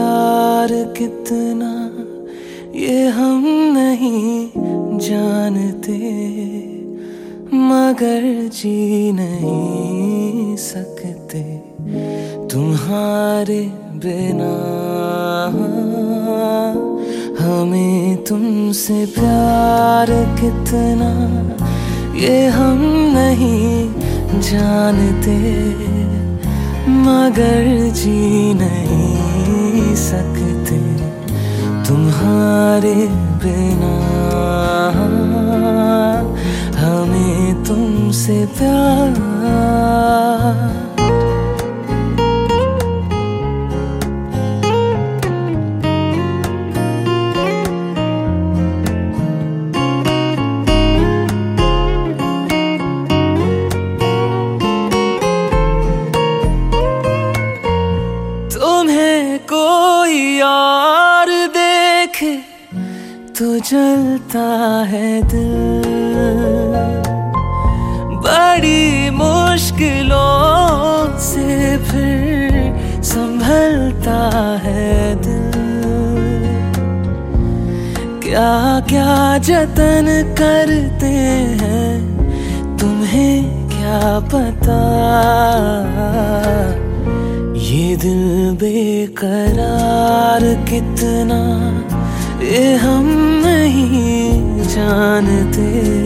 प्यार कितना ये हम नहीं जानते, मगर जी नहीं सकते तुम्हारे बिना। हमें तुमसे प्यार कितना ये हम नहीं जानते, मगर जी नहीं सकते तुम्हारे बिना। हमें तुमसे प्यार। तुम्हें कोई और देखे तो जलता है दिल, बड़ी मुश्किलों से फिर संभलता है दिल। क्या क्या जतन करते हैं तुम्हें क्या पता, ये दिल बेकरार कितना ये हम नहीं जानते,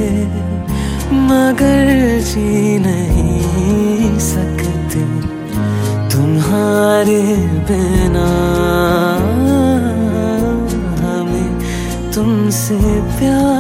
मगर जी नहीं सकते तुम्हारे बिना। हमें तुमसे प्यार।